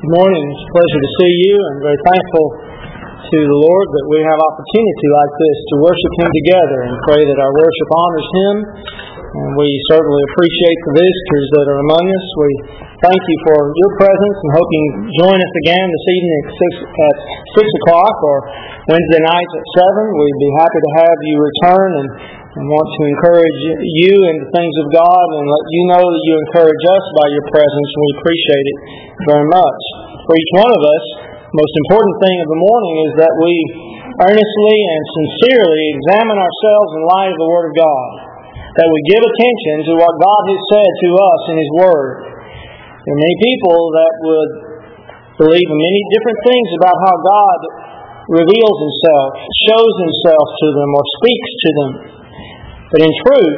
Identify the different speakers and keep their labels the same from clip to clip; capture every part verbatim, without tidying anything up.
Speaker 1: Good morning. It's a pleasure to see you. I'm very thankful to the Lord that we have opportunity like this to worship Him together and pray that our worship honors Him. And we certainly appreciate the visitors that are among us. We thank you for your presence and hope you can join us again this evening at six, at six o'clock or Wednesday nights at seven. We'd be happy to have you return and, and want to encourage you in the things of God and let you know that you encourage us by your presence, and we appreciate it very much. For each one of us, the most important thing of the morning is that we earnestly and sincerely examine ourselves in light of the Word of God, that we give attention to what God has said to us in His Word. There are many people that would believe in many different things about how God reveals Himself, shows Himself to them, or speaks to them. But in truth,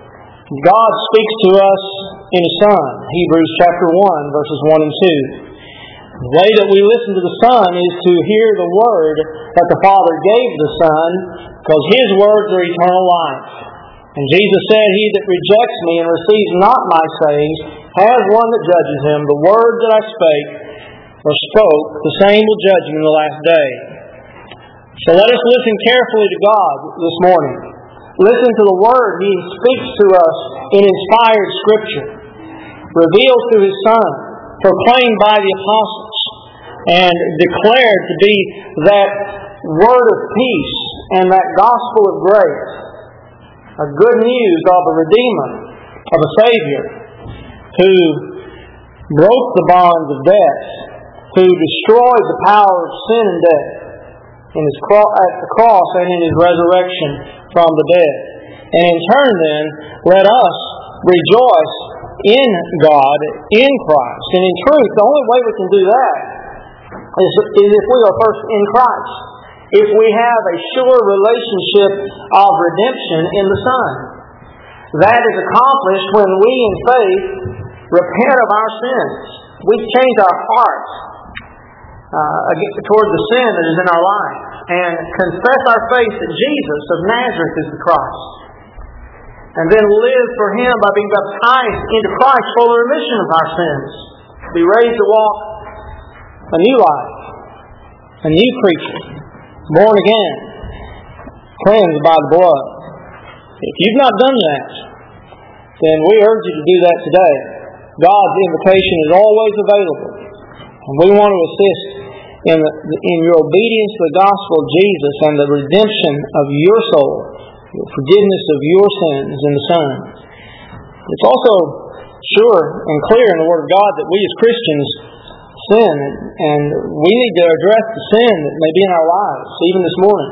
Speaker 1: God speaks to us in His Son. Hebrews chapter one, verses one and two. The way that we listen to the Son is to hear the Word that the Father gave the Son, because His words are eternal life. And Jesus said, "He that rejects me and receives not my sayings has one that judges him. The word that I spake or spoke, the same will judge him in the last day." So let us listen carefully to God this morning. Listen to the Word He speaks to us in inspired Scripture, revealed through His Son, proclaimed by the apostles, and declared to be that word of peace and that gospel of grace, a good news of a Redeemer, of a Savior, who broke the bonds of death, who destroyed the power of sin and death in His cro- at the cross and in His resurrection from the dead. And in turn then, let us rejoice in God, in Christ. And in truth, the only way we can do that is, is if we are first in Christ. If we have a sure relationship of redemption in the Son. That is accomplished when we in faith repent of our sins. We change our hearts uh, toward the sin that is in our life and confess our faith that Jesus of Nazareth is the Christ. And then live for Him by being baptized into Christ for the remission of our sins. Be raised to walk a new life, a new creature, born again, cleansed by the blood. If you've not done that, then we urge you to do that today. God's invitation is always available. And we want to assist in, the, in your obedience to the gospel of Jesus and the redemption of your soul, the forgiveness of your sins in the Son. It's also sure and clear in the Word of God that we as Christians sin, and we need to address the sin that may be in our lives, even this morning.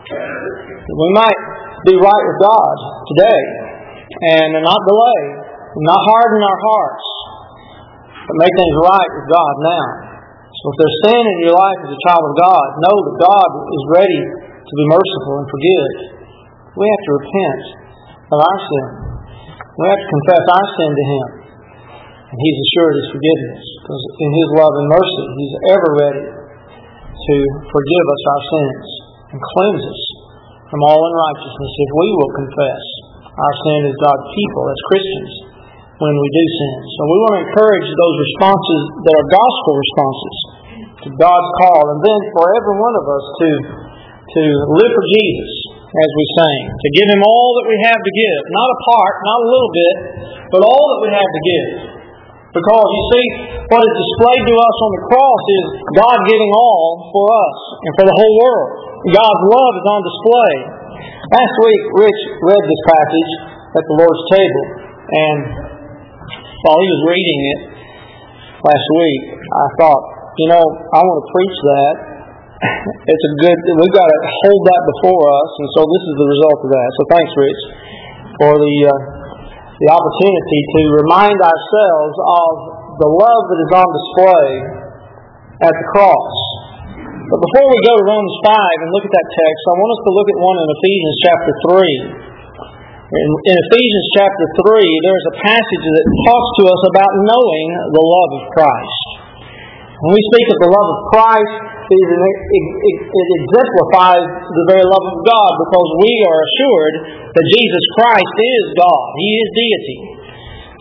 Speaker 1: We might be right with God today, and not delay, not harden our hearts, but make things right with God now. So if there's sin in your life as a child of God, know that God is ready to be merciful and forgive. We have to repent of our sin. We have to confess our sin to Him. And He's assured His forgiveness, because in His love and mercy, He's ever ready to forgive us our sins and cleanse us from all unrighteousness if we will confess our sin as God's people, as Christians, when we do sin. So we want to encourage those responses that are gospel responses to God's call, and then for every one of us to, to live for Jesus, as we sang, to give Him all that we have to give, not a part, not a little bit, but all that we have to give. Because, you see, what is displayed to us on the cross is God giving all for us and for the whole world. God's love is on display. Last week, Rich read this passage at the Lord's table, and while he was reading it last week, I thought, you know, I want to preach that. It's a good, we've got to hold that before us, and so this is the result of that. So thanks, Rich, for the uh, the opportunity to remind ourselves of the love that is on display at the cross. But before we go to Romans five and look at that text, I want us to look at one in Ephesians chapter three. In, in Ephesians chapter three, there's a passage that talks to us about knowing the love of Christ. When we speak of the love of Christ, it, it, it, it exemplifies the very love of God, because we are assured that Jesus Christ is God. He is deity.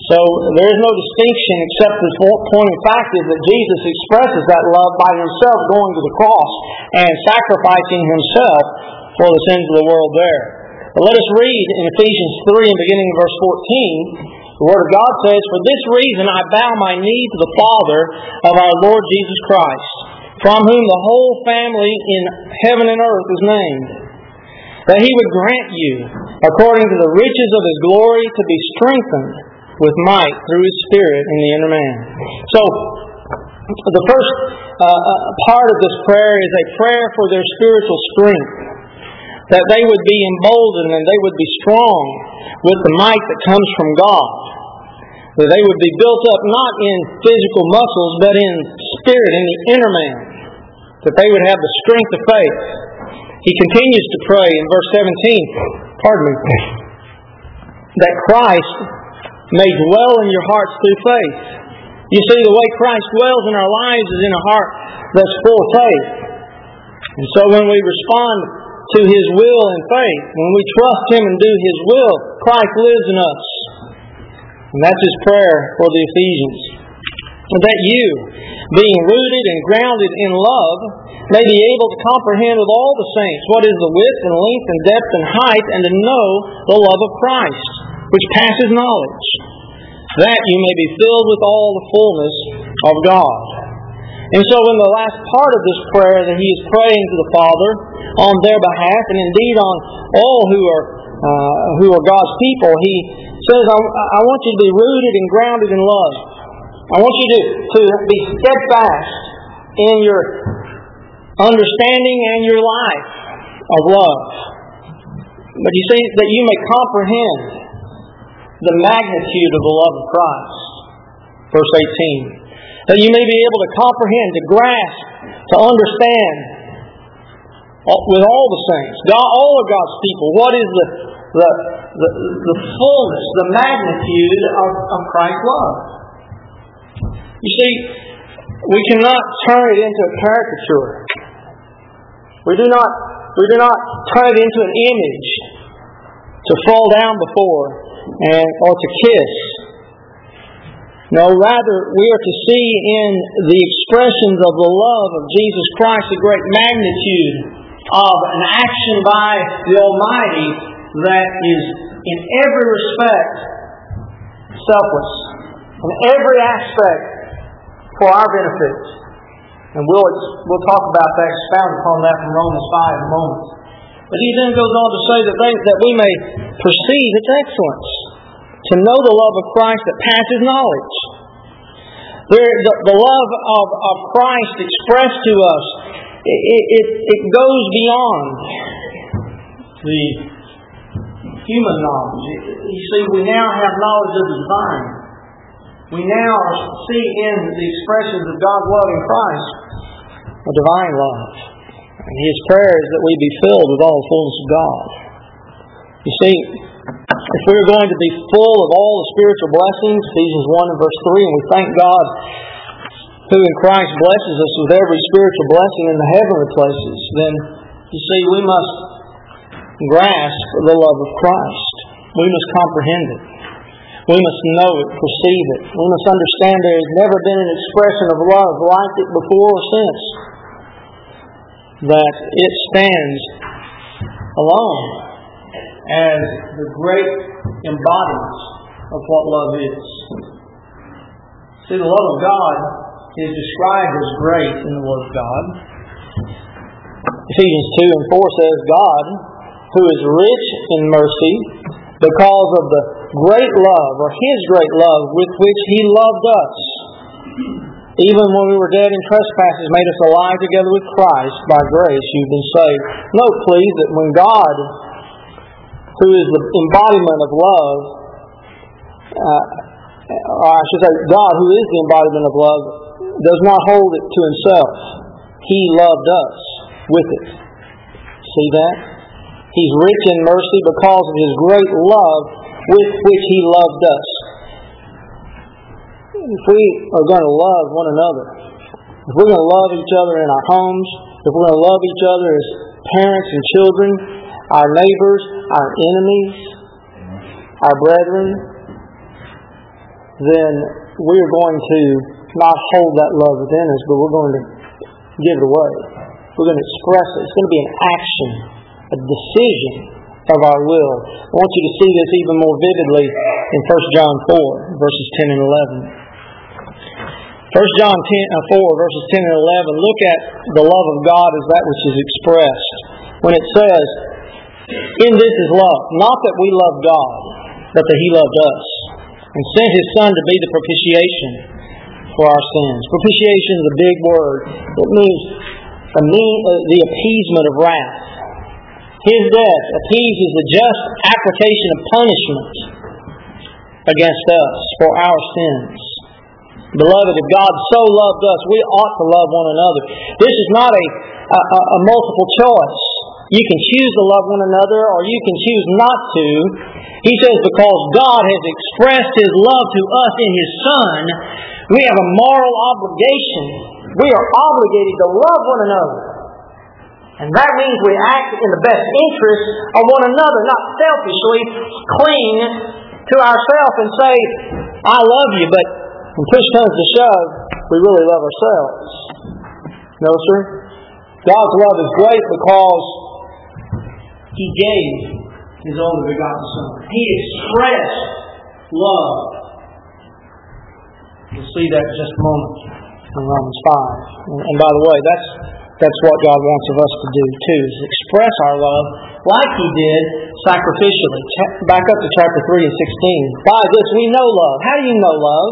Speaker 1: So there is no distinction except the point of fact is that Jesus expresses that love by Himself going to the cross and sacrificing Himself for the sins of the world there. But let us read in Ephesians three and beginning in verse fourteen, the Word of God says, "For this reason I bow my knee to the Father of our Lord Jesus Christ, from whom the whole family in heaven and earth is named, that He would grant you, according to the riches of His glory, to be strengthened with might through His Spirit in the inner man." So, the first uh, part of this prayer is a prayer for their spiritual strength, that they would be emboldened and they would be strong with the might that comes from God, that they would be built up not in physical muscles but in spirit, in the inner man, that they would have the strength of faith. He continues to pray in verse seventeen, pardon me, that Christ may dwell in your hearts through faith. You see, the way Christ dwells in our lives is in a heart that's full of faith. And so when we respond to His will in faith, when we trust Him and do His will, Christ lives in us. And that's His prayer for the Ephesians. And that you, being rooted and grounded in love, may be able to comprehend with all the saints what is the width and length and depth and height, and to know the love of Christ, which passes knowledge, that you may be filled with all the fullness of God. And so in the last part of this prayer that he is praying to the Father on their behalf, and indeed on all who are uh, who are God's people, he says, I, I want you to be rooted and grounded in love. I want you to, to be steadfast in your understanding and your life of love. But you see, that you may comprehend the magnitude of the love of Christ. Verse eighteen. That you may be able to comprehend, to grasp, to understand with all the saints, God, all of God's people, what is the the the, the fullness, the magnitude of, of Christ's love. You see, we cannot turn it into a caricature. We do not we do not turn it into an image to fall down before and or to kiss. No, rather, we are to see in the expressions of the love of Jesus Christ the great magnitude of an action by the Almighty that is in every respect selfless, in every aspect for our benefit. And we'll we'll talk about that, expound upon that from Romans five in a moment. But he then goes on to say that they, that we may perceive its excellence, to know the love of Christ that passes knowledge. There, the, the love of, of Christ expressed to us, it, it, it goes beyond the human knowledge. You see, we now have knowledge of the divine. We now see in the expressions of God's love in Christ a divine love. And His prayer is that we be filled with all the fullness of God. You see, if we're going to be full of all the spiritual blessings, Ephesians one and verse three, and we thank God who in Christ blesses us with every spiritual blessing in the heavenly places, then, you see, we must grasp the love of Christ. We must comprehend it. We must know it, perceive it. We must understand there has never been an expression of love like it before or since. That it stands alone as the great embodiment of what love is. See, the love of God is described as great in the Word of God. Ephesians two and four says, God, who is rich in mercy, because of the great love, or His great love, with which He loved us, even when we were dead in trespasses, made us alive together with Christ. By grace you've been saved. Note, please, that when God, who is the embodiment of love, uh, or I should say, God, who is the embodiment of love, does not hold it to Himself. He loved us with it. See that? He's rich in mercy because of His great love with which He loved us. If we are going to love one another, if we're going to love each other in our homes, if we're going to love each other as parents and children, our neighbors, our enemies, our brethren, then we are going to not hold that love within us, but we're going to give it away. We're going to express it. It's going to be an action, a decision of our will. I want you to see this even more vividly in First John four, verses ten and eleven. First John four, verses ten and eleven, look at the love of God as that which is expressed. When it says, "In this is love, not that we love God, but that He loved us, and sent His Son to be the propitiation for our sins." Propitiation is a big word. It means the, mean, uh, the appeasement of wrath. His death appeases the just application of punishment against us for our sins. Beloved, if God so loved us, we ought to love one another. This is not a, a, a multiple choice. You can choose to love one another or you can choose not to. He says because God has expressed His love to us in His Son, we have a moral obligation. We are obligated to love one another. And that means we act in the best interest of one another, not selfishly cling to ourselves and say, "I love you," but when push comes to shove, we really love ourselves. No, sir. God's love is great because He gave His only begotten Son. He expressed love. We'll see that in just a moment in Romans five. And, and by the way, that's that's what God wants of us to do too, is express our love like He did sacrificially. Back up to chapter three and sixteen. By this we know love. How do you know love?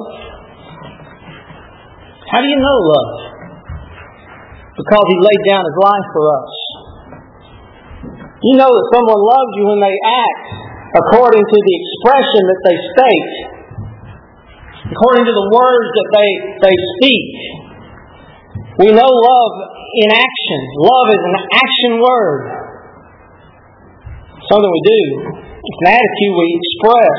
Speaker 1: How do you know love? Because He laid down His life for us. You know that someone loves you when they act according to the expression that they state, according to the words that they, they speak. We know love in action. Love is an action word. Something we do. It's an attitude we express.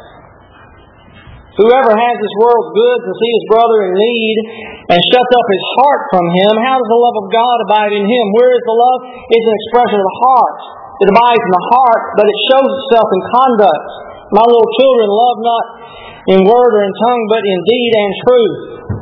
Speaker 1: Whoever has this world's goods and sees his brother in need and shuts up his heart from him, how does the love of God abide in him? Where is the love? It's an expression of the heart. It abides in the heart, but it shows itself in conduct. My little children, love not in word or in tongue, but in deed and truth.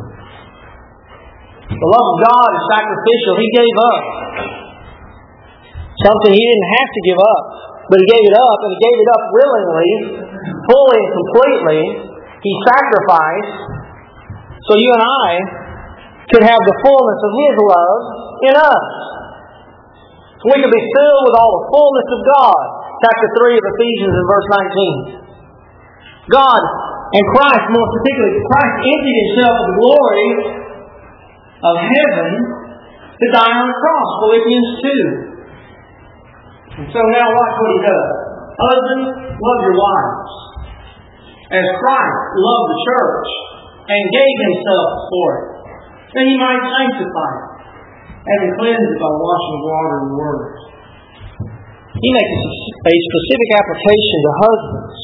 Speaker 1: The love of God is sacrificial. He gave up something He didn't have to give up, but He gave it up, and He gave it up willingly, fully and completely. He sacrificed so you and I could have the fullness of His love in us. So we could be filled with all the fullness of God. Chapter three of Ephesians in verse nineteen. God and Christ, more particularly, Christ emptied Himself of the glory of heaven to die on the cross. Philippians two. And so now watch what He does. Husbands, love your wives, as Christ loved the church and gave Himself for it, that He might sanctify it, having cleansed it by washing of water and word. He makes a specific application to husbands.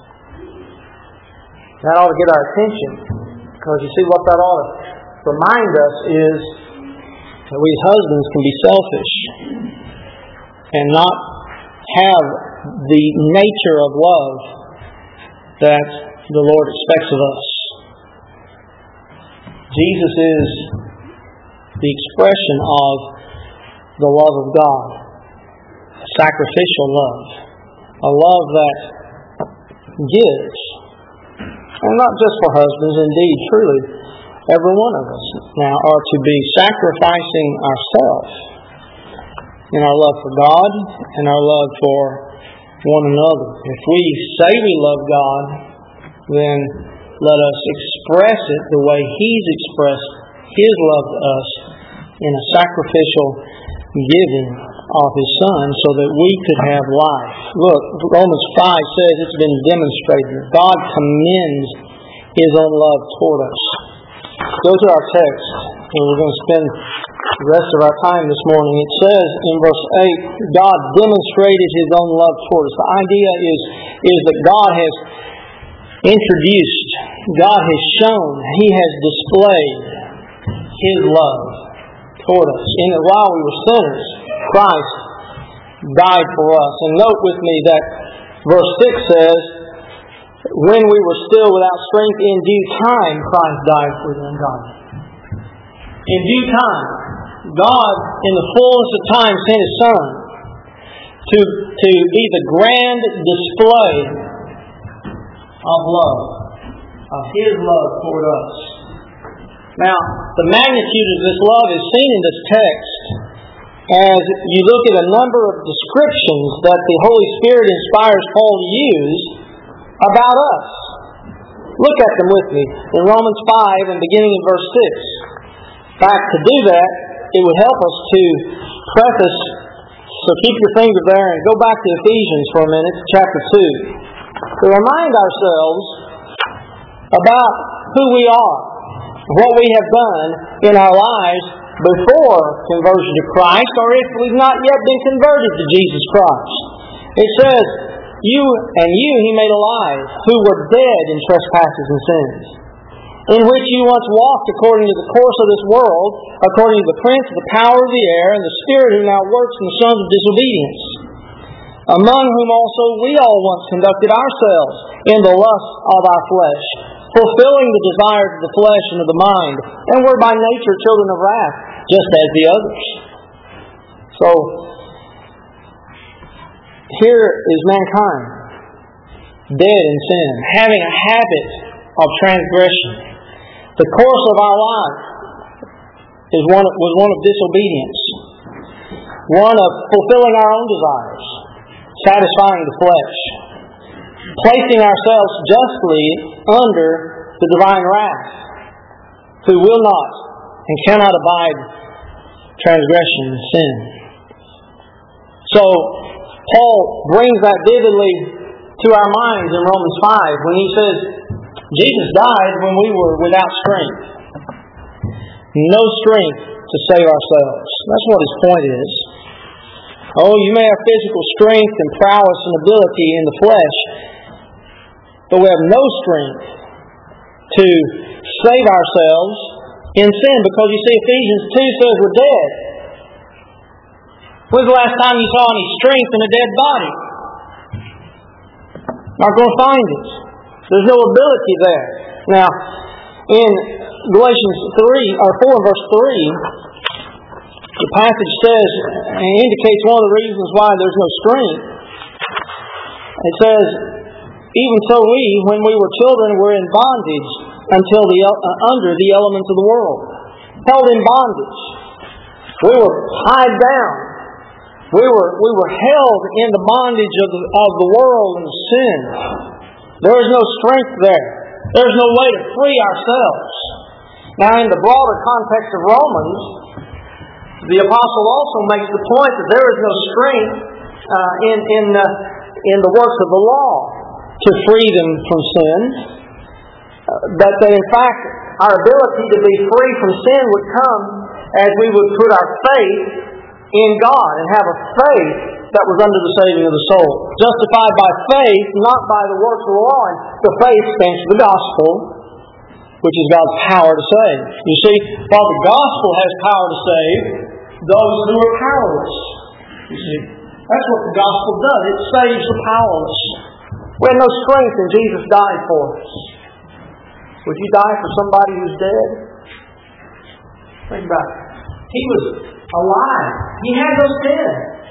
Speaker 1: That ought to get our attention, because you see what that ought to remind us is that we as husbands can be selfish and not have the nature of love that the Lord expects of us. Jesus is the expression of the love of God, a sacrificial love, a love that gives, and not just for husbands. Indeed, truly, every one of us now are to be sacrificing ourselves in our love for God and our love for one another. If we say we love God, then let us express it the way He's expressed His love to us in a sacrificial giving of His Son so that we could have life. Look, Romans five says it's been demonstrated that God commends His own love toward us. Go to our text, and we're going to spend the rest of our time this morning. It says in verse eight, God demonstrated His own love toward us. The idea is, is that God has introduced, God has shown, He has displayed His love toward us. In that while we were sinners, Christ died for us. And note with me that verse six says, when we were still without strength, in due time Christ died for the ungodly. In due time, God, in the fullness of time, sent His Son to, to be the grand display of love, of His love toward us. Now, the magnitude of this love is seen in this text as you look at a number of descriptions that the Holy Spirit inspires Paul to use about us. Look at them with me in Romans five and beginning in verse six. In fact, to do that, it would help us to preface, so keep your finger there and go back to Ephesians for a minute, chapter two, to remind ourselves about who we are, what we have done in our lives before conversion to Christ, or if we've not yet been converted to Jesus Christ. It says, You and you He made alive, who were dead in trespasses and sins, in which you once walked according to the course of this world, according to the prince of the power of the air, and the spirit who now works in the sons of disobedience, among whom also we all once conducted ourselves in the lust of our flesh, fulfilling the desires of the flesh and of the mind, and were by nature children of wrath, just as the others. So, here is mankind, dead in sin, having a habit of transgression. The course of our life is one, was one of disobedience, one of fulfilling our own desires, satisfying the flesh, placing ourselves justly under the divine wrath, who will not and cannot abide transgression and sin. So, Paul brings that vividly to our minds in Romans five when he says, Jesus died when we were without strength. No strength to save ourselves. That's what his point is. Oh, you may have physical strength and prowess and ability in the flesh, but we have no strength to save ourselves in sin, because you see Ephesians two says we're dead. When's the last time you saw any strength in a dead body? Not going to find it. There's no ability there. Now, in Galatians three or four verse three, the passage says and indicates one of the reasons why there's no strength. It says, even so we, when we were children, were in bondage until the uh, under the elements of the world, held in bondage. We were tied down. We were we were held in the bondage of the of the world and sin. There is no strength there. There's no way to free ourselves. Now, in the broader context of Romans, the apostle also makes the point that there is no strength uh, in in uh, in the works of the law to free them from sin. Uh, that that in fact our ability to be free from sin would come as we would put our faith in God and have a faith that was under the saving of the soul. Justified by faith, not by the works of the law. And the faith stands for the gospel, which is God's power to save. You see, while the gospel has power to save those who are powerless. You see, that's what the gospel does. It saves the powerless. We have no strength, and Jesus died for us. Would you die for somebody who's dead? Think about it. He was alive. He had no sin.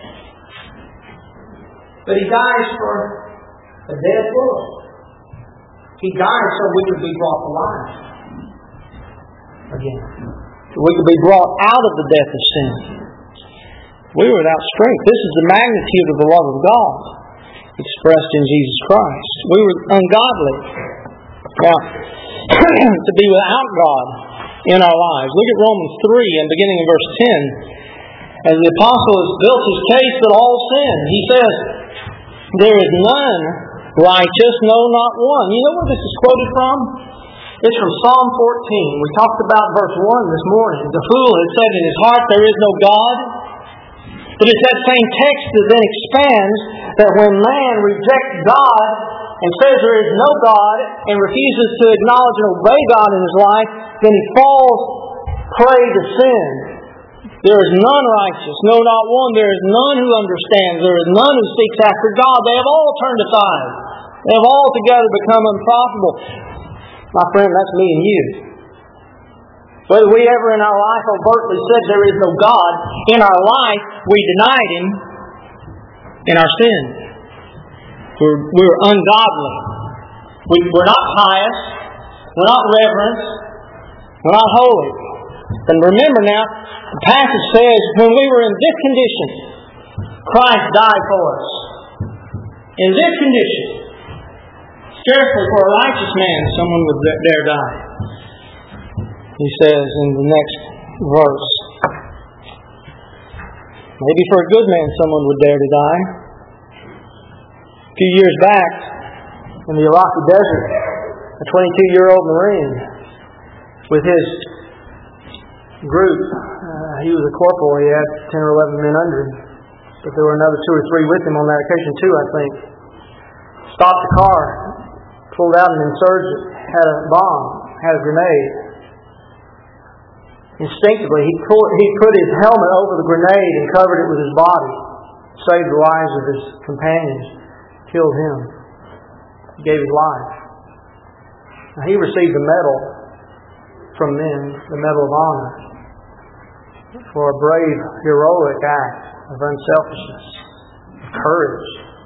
Speaker 1: But He dies for a dead world. He died so we could be brought alive again. So we could be brought out of the death of sin. We were without strength. This is the magnitude of the love of God expressed in Jesus Christ. We were ungodly. Now, to be without God in our lives. Look at Romans three and beginning in verse ten. As the apostle has built his case that all sin, he says, there is none righteous, no, not one. You know where this is quoted from? It's from Psalm fourteen. We talked about verse one this morning. The fool had said in his heart, there is no God. But it's that same text that then expands that when man rejects God and says there is no God and refuses to acknowledge and obey God in his life, then he falls prey to sin. There is none righteous, no, not one. There is none who understands. There is none who seeks after God. They have all turned aside. They have altogether become unprofitable. My friend, that's me and you. Whether we ever in our life overtly said there is no God, in our life we denied Him in our sin. We're, we're ungodly. We, we're not pious. We're not reverent. We're not holy. And remember now, the passage says, when we were in this condition, Christ died for us. In this condition, scarcely for a righteous man someone would dare die. He says in the next verse, maybe for a good man someone would dare to die. A few years back, in the Iraqi desert, a twenty-two-year-old Marine with his group, uh, he was a corporal, he had ten or eleven men under him, but there were another two or three with him on that occasion too, I think. Stopped the car, pulled out an insurgent, had a bomb, had a grenade. Instinctively, he, pulled, he put his helmet over the grenade and covered it with his body, saved the lives of his companions, killed him, gave his life. Now, he received a medal from men, the Medal of Honor, for a brave, heroic act of unselfishness, of courage.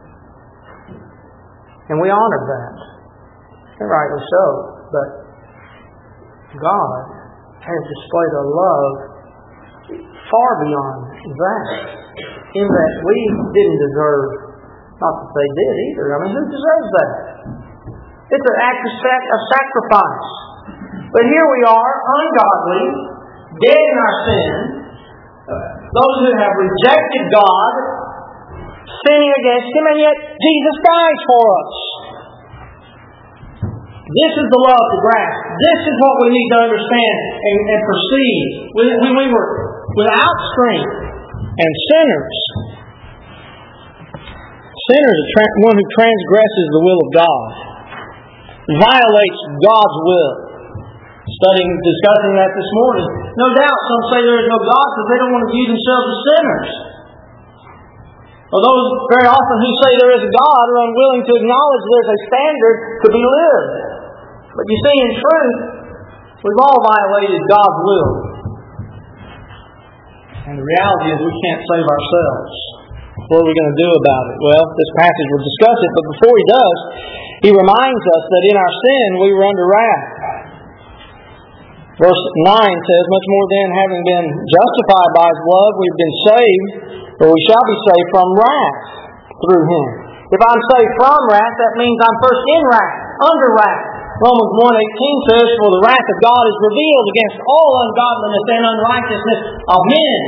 Speaker 1: And we honored that. And rightly so. But God has displayed a love far beyond that. In that we didn't deserve, not that they did either. I mean, who deserves that? It's an act of, sac- of sacrifice. But here we are, ungodly, dead in our sin, those who have rejected God, sinning against Him, and yet Jesus dies for us. This is the love to grasp. This is what we need to understand and, and perceive. When, when we were without strength and sinners, sinners are tra- one who transgresses the will of God, violates God's will. Studying, discussing that this morning. No doubt some say there is no God because they don't want to view themselves as sinners. Well, those very often who say there is a God are unwilling to acknowledge there's a standard to be lived. But you see, in truth, we've all violated God's will. And the reality is we can't save ourselves. What are we going to do about it? Well, this passage will discuss it, but before he does, he reminds us that in our sin we were under wrath. Verse nine says, much more then, having been justified by His blood, we've been saved, or we shall be saved from wrath through Him. If I'm saved from wrath, that means I'm first in wrath, under wrath. Romans one eighteen says, for the wrath of God is revealed against all ungodliness and unrighteousness of men.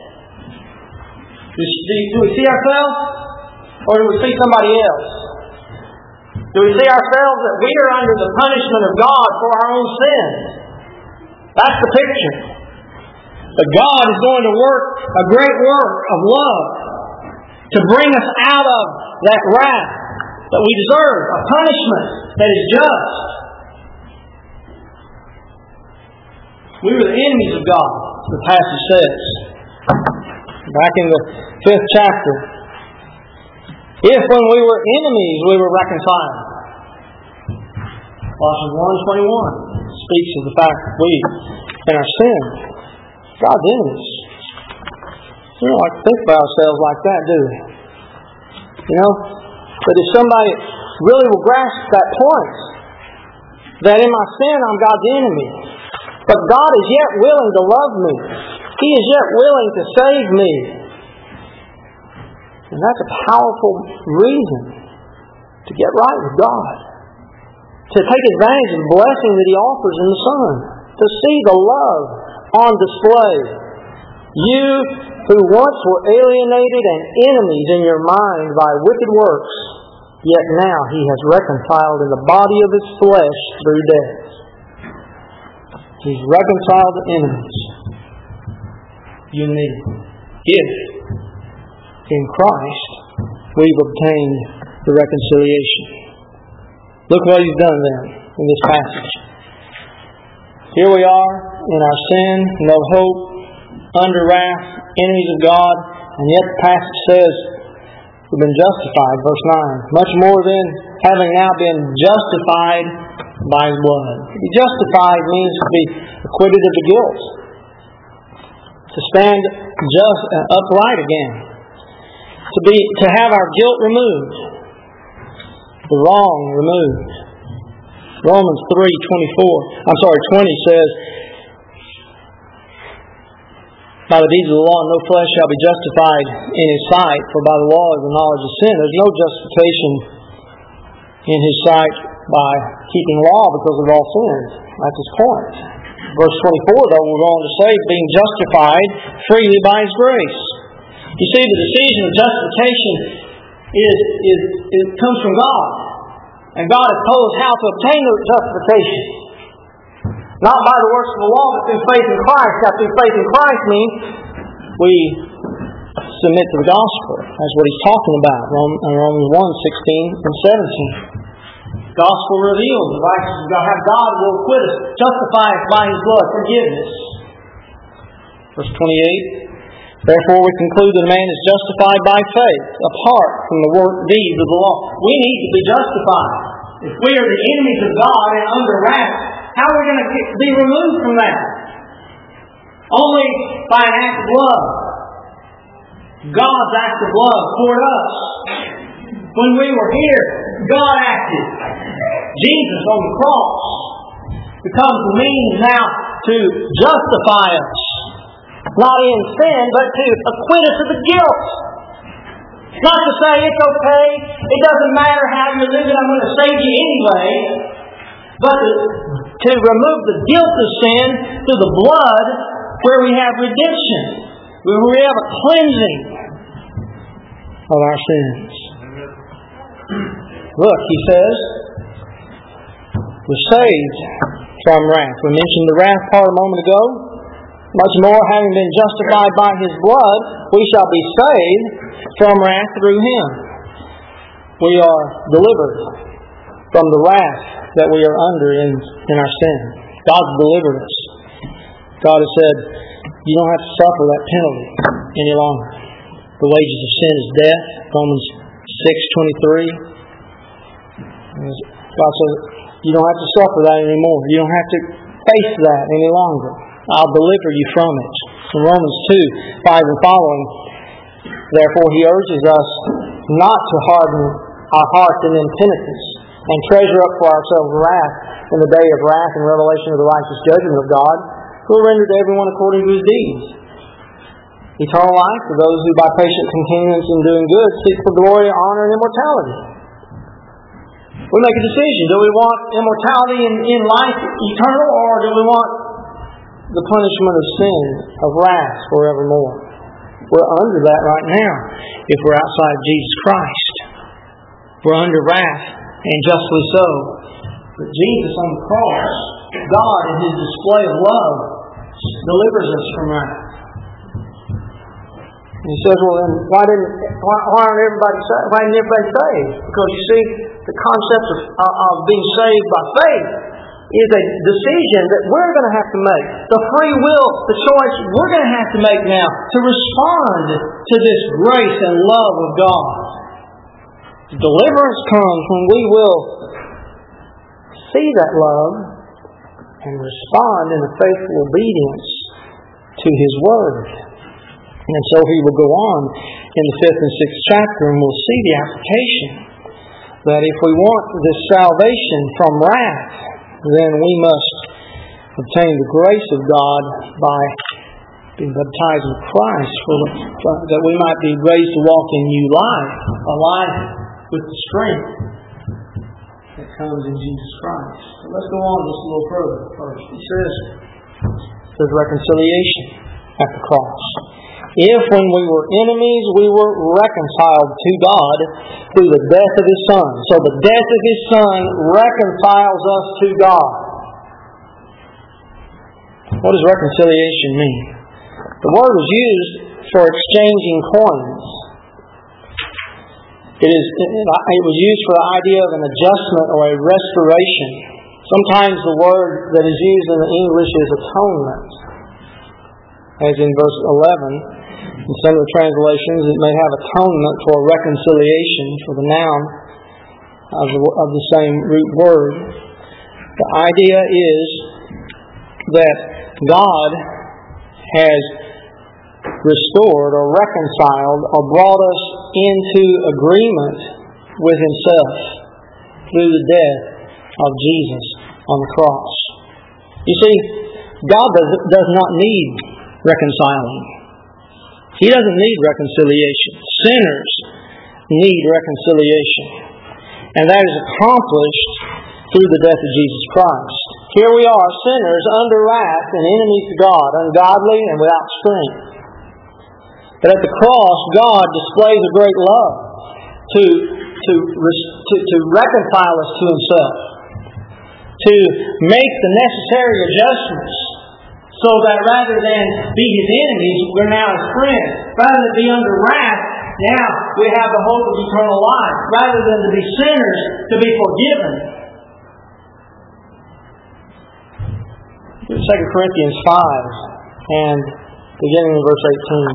Speaker 1: Do, do, do we see ourselves? Or do we see somebody else? Do we see ourselves that we are under the punishment of God for our own sins? That's the picture. But God is going to work a great work of love to bring us out of that wrath that we deserve, a punishment that is just. We were the enemies of God, the passage says. Back in the fifth chapter. If when we were enemies we were reconciled. Colossians one twenty-one speaks of the fact that we, in our sin, God's enemies. We don't like to think about ourselves like that, do we? You know? But if somebody really will grasp that point, that in my sin I'm God's enemy, but God is yet willing to love me. He is yet willing to save me. And that's a powerful reason to get right with God. To take advantage of the blessing that He offers in the Son. To see the love on display. You who once were alienated and enemies in your mind by wicked works, yet now He has reconciled in the body of His flesh through death. He's reconciled the enemies. You and me. If in Christ we've obtained the reconciliation. Look what He's done then in this passage. Here we are in our sin, no hope, under wrath, enemies of God, and yet the passage says we've been justified. Verse nine. Much more then, having now been justified by His blood. To be justified means to be acquitted of the guilt. To stand just uh, upright again. To be to have our guilt removed. The wrong removed. Romans three twenty-four, I'm sorry, twenty says, by the deeds of the law, no flesh shall be justified in His sight, for by the law is the knowledge of sin. There's no justification in His sight by keeping law because of all sins. That's His point. Verse twenty-four, though, we're going to say, being justified freely by His grace. You see, the decision of justification is, is, is comes from God. And God has told us how to obtain the justification. Not by the works of the law, but through faith in Christ. Now, through faith in Christ means we submit to the gospel. That's what He's talking about. Romans one, sixteen and seventeen. Gospel reveals the righteousness of God. How God will acquit us, justify us by His blood, forgiveness. Verse twenty-eight. Therefore we conclude that a man is justified by faith, apart from the work deeds of the law. We need to be justified. If we are the enemies of God and under wrath, how are we going to be removed from that? Only by an act of love. God's act of love toward us. When we were here, God acted. Jesus on the cross becomes the means now to justify us. Not in sin, but to acquit us of the guilt. Not to say, it's okay, it doesn't matter how you're living, I'm going to save you anyway. But to, to remove the guilt of sin through the blood where we have redemption. Where we have a cleansing of our sins. Look, he says, we're saved from wrath. We mentioned the wrath part a moment ago. Much more, having been justified by His blood, we shall be saved from wrath through Him. We are delivered from the wrath that we are under in, in our sin. God's delivered us. God has said, you don't have to suffer that penalty any longer. The wages of sin is death. Romans six twenty-three. God says, you don't have to suffer that anymore. You don't have to face that any longer. I'll deliver you from it. In Romans two, five and following, therefore He urges us not to harden our hearts in impenitence and treasure up for ourselves wrath in the day of wrath and revelation of the righteous judgment of God, who will render to everyone according to his deeds. Eternal life to those who by patient continuance in doing good seek for glory, honor, and immortality. We make a decision. Do we want immortality in, in life eternal, or do we want the punishment of sin, of wrath forevermore? We're under that right now if we're outside Jesus Christ. We're under wrath, and justly so. But Jesus on the cross, God in His display of love, delivers us from wrath. And He says, well then, why didn't why, why aren't everybody saved? Why didn't everybody saved? Because you see, the concept of, of being saved by faith is a decision that we're going to have to make. The free will, the choice we're going to have to make now to respond to this grace and love of God. Deliverance comes when we will see that love and respond in a faithful obedience to His Word. And so he will go on in the fifth and sixth chapter, and we'll see the application that if we want this salvation from wrath, then we must obtain the grace of God by being baptized in Christ, for the, for, that we might be raised to walk in new life, a life with the strength that comes in Jesus Christ. So let's go on just a little further first. He says, there's reconciliation at the cross. If when we were enemies, we were reconciled to God through the death of His Son. So the death of His Son reconciles us to God. What does reconciliation mean? The word is used for exchanging coins. It is. It was used for the idea of an adjustment or a restoration. Sometimes the word that is used in the English is atonement, as in verse eleven. In some of the translations, it may have atonement for reconciliation for the noun. of the, of the same root word. The idea is that God has restored or reconciled or brought us into agreement with Himself through the death of Jesus on the cross. You see, God does, does not need reconciling. He doesn't need reconciliation. Sinners need reconciliation. And that is accomplished through the death of Jesus Christ. Here we are, sinners under wrath and enemies to God, ungodly and without strength. But at the cross, God displays a great love to, to, to, to reconcile us to Himself, to make the necessary adjustments so that rather than be His enemies, we're now His friends. Rather than be under wrath, now we have the hope of eternal life. Rather than to be sinners, to be forgiven. Second Corinthians five, and beginning in verse eighteen.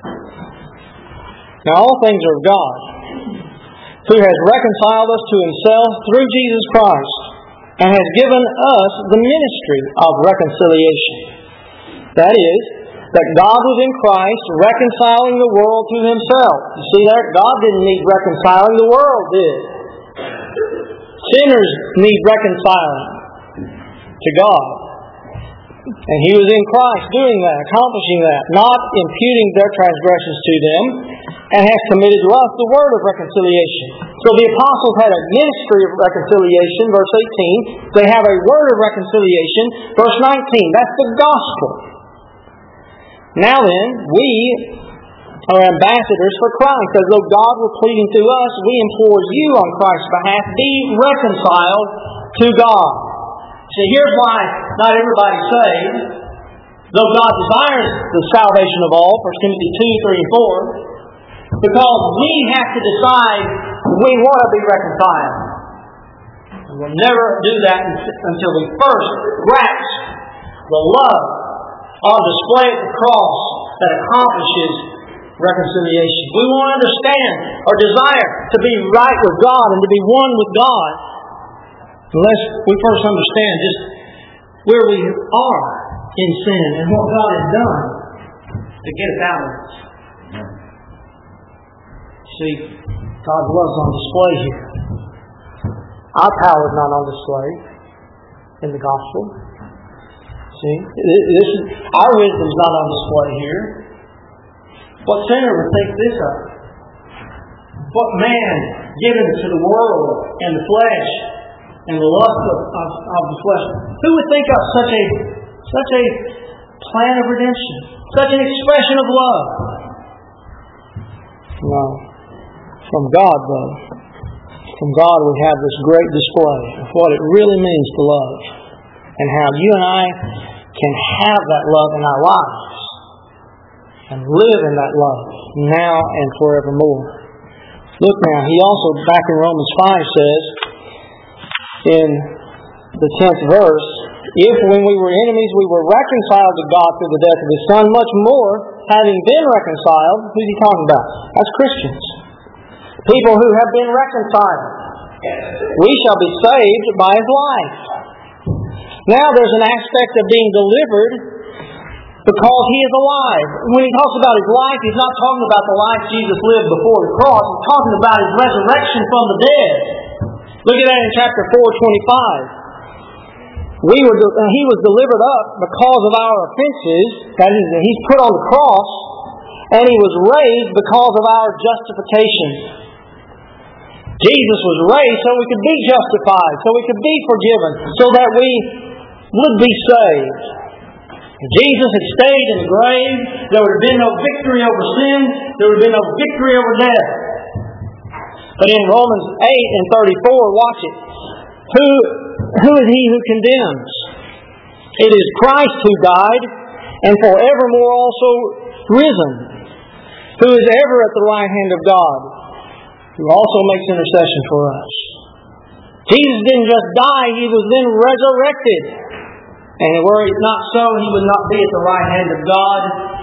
Speaker 1: Now all things are of God, who has reconciled us to Himself through Jesus Christ, and has given us the ministry of reconciliation. That is, that God was in Christ reconciling the world to Himself. You see that? God didn't need reconciling, the world did. Sinners need reconciling to God. And He was in Christ doing that, accomplishing that, not imputing their transgressions to them, and has committed to us the word of reconciliation. So the apostles had a ministry of reconciliation, verse eighteen. They have a word of reconciliation, verse nineteen. That's the gospel. Now then, we are ambassadors for Christ. As though God were pleading through us, we implore you on Christ's behalf, be reconciled to God. See, here's why not everybody's saved. Though God desires the salvation of all, First Timothy two, three, and four, because we have to decide we want to be reconciled. And we'll never do that until we first grasp the love on display at the cross that accomplishes reconciliation. We won't understand or desire to be right with God and to be one with God unless we first understand just where we are in sin and what God has done to get us out of it. See, God's love is on display here. Our power is not on display in the gospel. See, this is, our wisdom is not on display here. What sinner would think this of? What man given to the world and the flesh and the lust of, of, of the flesh, who would think of such a such a plan of redemption, such an expression of love? No. From God, though. From God we have this great display of what it really means to love, and how you and I can have that love in our lives and live in that love now and forevermore. Look now, he also, back in Romans five, says in the tenth verse, if when we were enemies we were reconciled to God through the death of His Son, much more, having been reconciled, who's he talking about? That's Christians. People who have been reconciled. We shall be saved by His life. Now there's an aspect of being delivered because He is alive. When he talks about His life, He's not talking about the life Jesus lived before the cross. He's talking about His resurrection from the dead. Look at that in chapter four, twenty-five. We were, He was delivered up because of our offenses. That is, He's put on the cross, and He was raised because of our justification. Jesus was raised so we could be justified, so we could be forgiven, so that we would be saved. If Jesus had stayed in the grave, there would have been no victory over sin, there would have been no victory over death. But in Romans eight and thirty-four, watch it. Who, who is he who condemns? It is Christ who died, and forevermore also risen, who is ever at the right hand of God, who also makes intercession for us. Jesus didn't just die, He was then resurrected. And were it not so, He would not be at the right hand of God.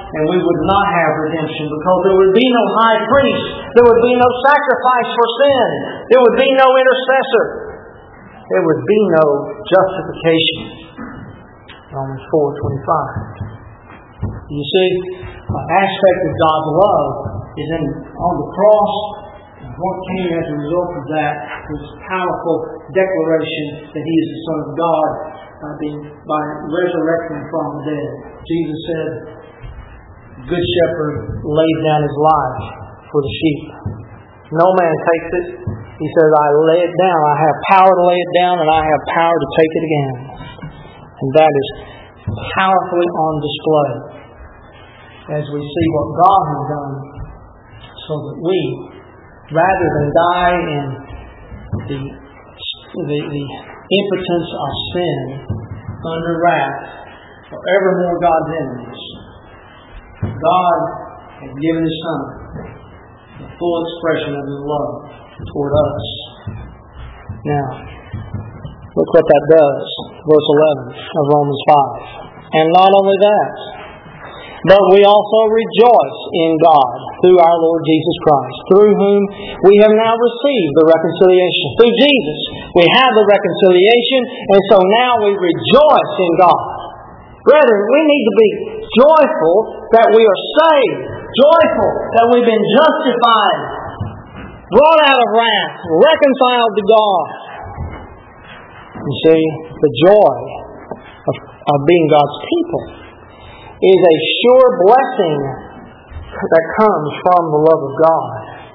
Speaker 1: and we would not have redemption, because there would be no high priest, there would be no sacrifice for sin, there would be no intercessor, there would be no justification. Romans four twenty-five. You see, an aspect of God's love is in on the cross, and what came as a result of that was a powerful declaration that He is the Son of God by, being, by resurrecting from the dead. Jesus said, "Good shepherd lays down his life for the sheep. No man takes it." He says, "I lay it down. I have power to lay it down, and I have power to take it again." And that is powerfully on display as we see what God has done, so that we, rather than die in the, the, the impotence of sin, under wrath, forevermore God's enemies, God has given His Son the full expression of His love toward us. Now, look what that does. Verse eleven of Romans five. And not only that, but we also rejoice in God through our Lord Jesus Christ, through whom we have now received the reconciliation. Through Jesus, we have the reconciliation, and so now we rejoice in God. Brethren, we need to be joyful that we are saved, joyful that we've been justified, brought out of wrath, reconciled to God. You see, the joy of, of being God's people is a sure blessing that comes from the love of God.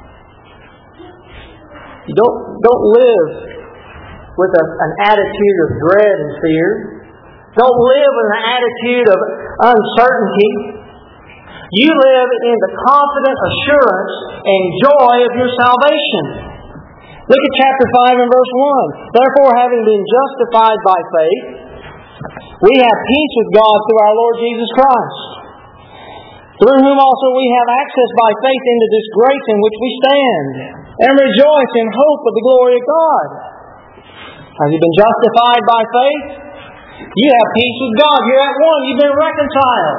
Speaker 1: You don't, don't live with a, an attitude of dread and fear. Don't live with an attitude of uncertainty. You live in the confident assurance and joy of your salvation. Look at chapter five and verse one. Therefore, having been justified by faith, we have peace with God through our Lord Jesus Christ, through whom also we have access by faith into this grace in which we stand, and rejoice in hope of the glory of God. Have you been justified by faith? You have peace with God. You're at one. You've been reconciled.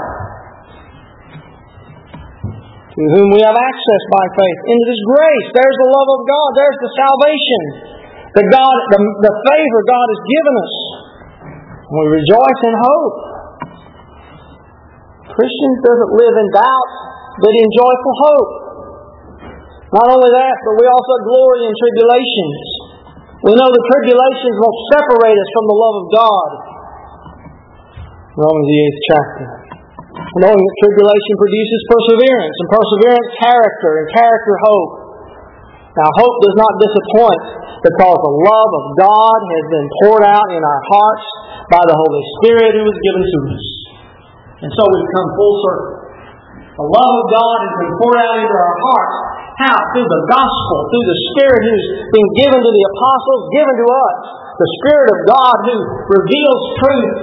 Speaker 1: To whom we have access by faith into this grace. There's the love of God. There's the salvation. The God, the, the favor God has given us. And we rejoice in hope. Christians doesn't live in doubt, but in joyful hope. Not only that, but we also glory in tribulations. We know the tribulations will separate us from the love of God. Romans the eighth chapter. Knowing that tribulation produces perseverance, and perseverance character, and character hope. Now hope does not disappoint, because the love of God has been poured out in our hearts by the Holy Spirit who was given to us. And so we come full circle. The love of God has been poured out into our hearts. How? Through the gospel, through the Spirit who's been given to the apostles, given to us. The Spirit of God who reveals truth.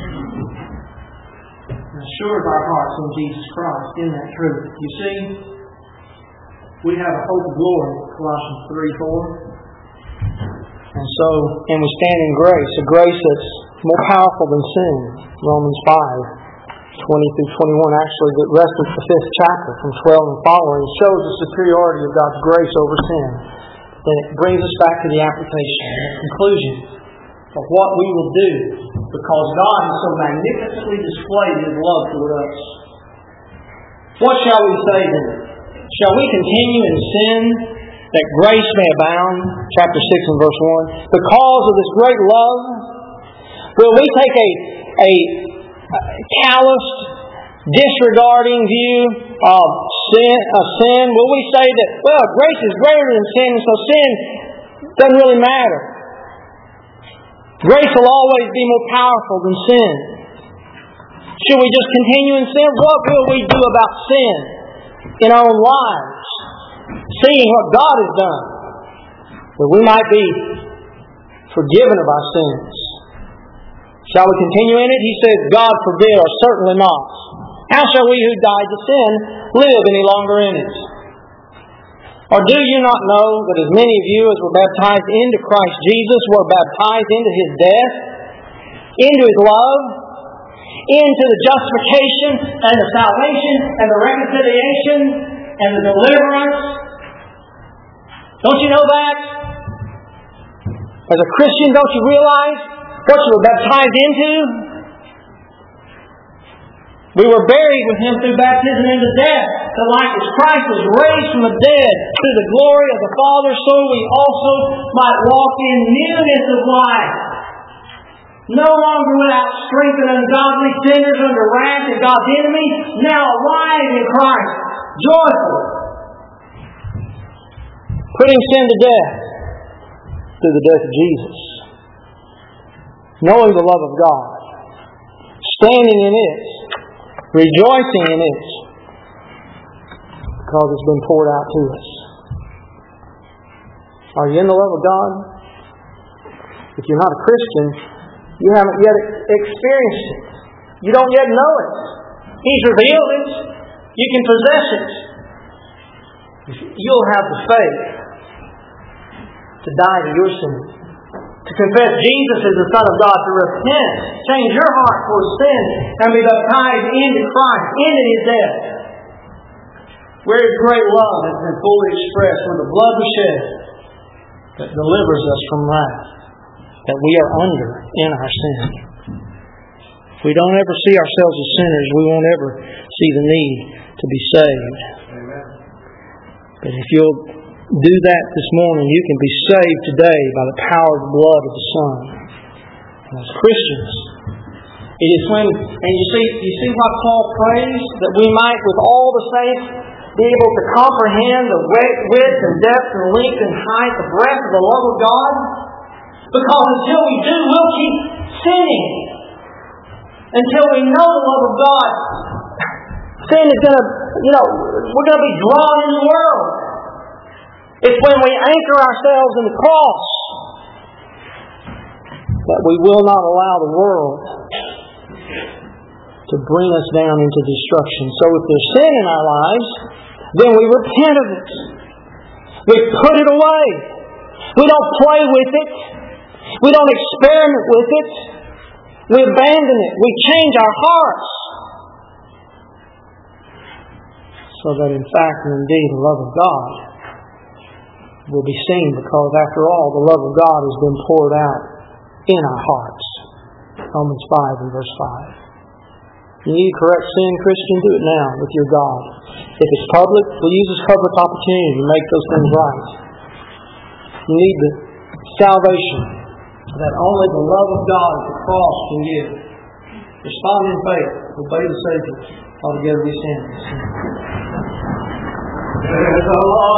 Speaker 1: Assures our hearts in Jesus Christ, in that truth. You see, we have a hope of glory, Colossians three four. And so, and we stand in grace, a grace that's more powerful than sin, Romans five twenty through twenty-one. Actually, the rest of the fifth chapter, from twelve and following, shows the superiority of God's grace over sin. Then it brings us back to the application, the conclusion of what we will do, because God has so magnificently displayed His love toward us. What shall we say then? Shall we continue in sin that grace may abound? Chapter six and verse one. Because of this great love, will we take a, a, a calloused, disregarding view of sin, of sin? Will we say that, well, grace is greater than sin, so sin doesn't really matter? Grace will always be more powerful than sin. Should we just continue in sin? What will we do about sin in our own lives? Seeing what God has done, that we might be forgiven of our sins. Shall we continue in it? He says, God forbid, or certainly not. How shall we who died to sin live any longer in it? Or do you not know that as many of you as were baptized into Christ Jesus were baptized into His death, into His love? into the justification and the salvation and the reconciliation and the deliverance. Don't you know that? As a Christian, don't you realize what you were baptized into? We were buried with Him through baptism into death, that like as Christ was raised from the dead through the glory of the Father, so we also might walk in newness of life. No longer without strength and ungodly sinners under wrath and God's enemies, now alive in Christ, joyful, putting sin to death through the death of Jesus, knowing the love of God, standing in it, rejoicing in it, because it's been poured out to us. Are you in the love of God? If you're not a Christian, you haven't yet experienced it. You don't yet know it. He's revealed it. You can possess it. You'll have the faith to die to your sin, to confess Jesus is the Son of God, to repent, change your heart for sin, and be baptized into Christ, into His death, where His great love has been fully expressed, where the blood was shed that delivers us from wrath that we are under in our sin. If we don't ever see ourselves as sinners, we won't ever see the need to be saved. Amen. But if you'll do that this morning, you can be saved today by the power of the blood of the Son. And as Christians, it is when, and you see, you see what Paul prays, that we might with all the saints be able to comprehend the width and depth and length and height, the breadth of the love of God. Because until we do, we'll keep sinning. Until we know the love of God, sin is going to, you know, we're going to be drawn in the world. It's when we anchor ourselves in the cross that we will not allow the world to bring us down into destruction. So if there's sin in our lives, then we repent of it. We put it away. We don't play with it. We don't experiment with it. We abandon it. We change our hearts. So that in fact and indeed the love of God will be seen, because after all the love of God has been poured out in our hearts. Romans five and verse five. You need to correct sin, Christian, do it now with your God. If it's public, we'll use this public opportunity to make those things right. You need the salvation that only the love of God at the cross can give. Respond in faith. Obey the Savior. Altogether we sin.